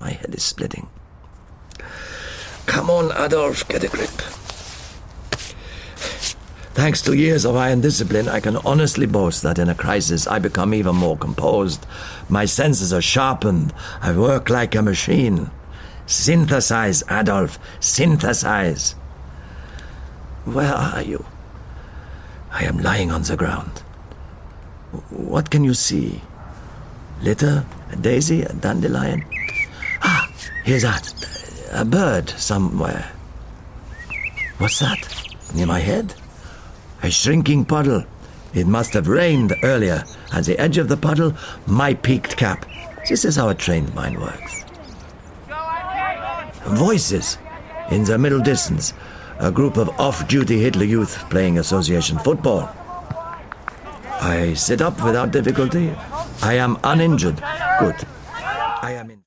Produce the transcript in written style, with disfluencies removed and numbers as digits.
My head is splitting. Come on, Adolf, get a grip. Thanks to years of iron discipline, I can honestly boast that in a crisis I become even more composed. My senses are sharpened. I work like a machine. Synthesize, Adolf, synthesize. Where are you? I am lying on the ground. What can you see? Litter, a daisy, a dandelion? Ah, here's that. A bird somewhere. What's that? Near my head? A shrinking puddle. It must have rained earlier. At the edge of the puddle, my peaked cap. This is how a trained mind works. Voices. In the middle distance, a group of off-duty Hitler Youth playing association football. I sit up without difficulty. I am uninjured. Good. I am in...